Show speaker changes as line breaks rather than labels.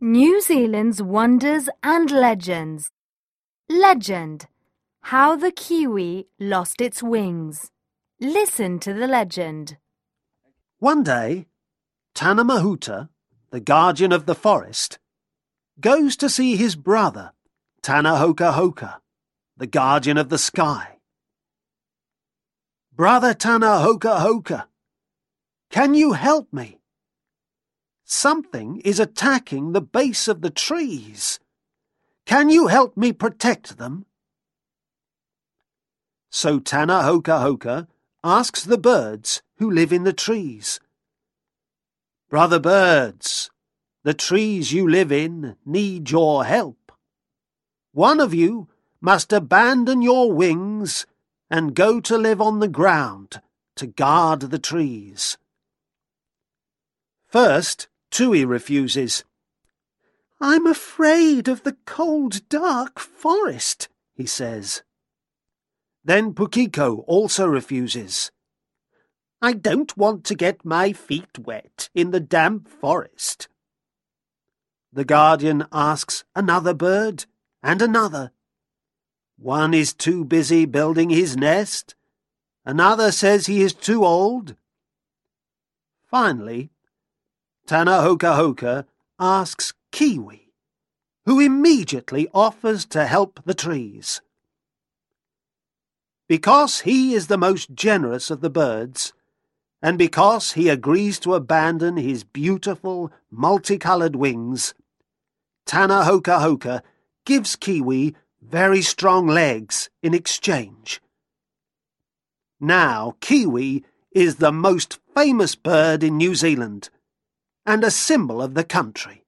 New Zealand's wonders and legends. Legend: How the kiwi lost its wings. Listen to the legend.
One day, Tana Mahuta, the guardian of the forest, goes to see his brother, Tana Hoka Hoka, the guardian of the sky. Brother Tana Hoka Hoka, can you help me? Something is attacking the base of the trees. Can you help me protect them? So Tana Hoka Hoka asks the birds who live in the trees. Brother birds, the trees you live in need your help. One of you must abandon your wings and go to live on the ground to guard the trees. First, Tui refuses. I'm afraid of the cold, dark forest, he says. Then Pukiko also refuses. I don't want to get my feet wet in the damp forest. The guardian asks another bird and another. One is too busy building his nest. Another says he is too old. Finally, Tana Hoka Hoka asks Kiwi, who immediately offers to help the trees. Because he is the most generous of the birds, and because he agrees to abandon his beautiful, multicoloured wings, Tana Hoka Hoka gives Kiwi very strong legs in exchange. Now Kiwi is the most famous bird in New Zealand, and a symbol of the country.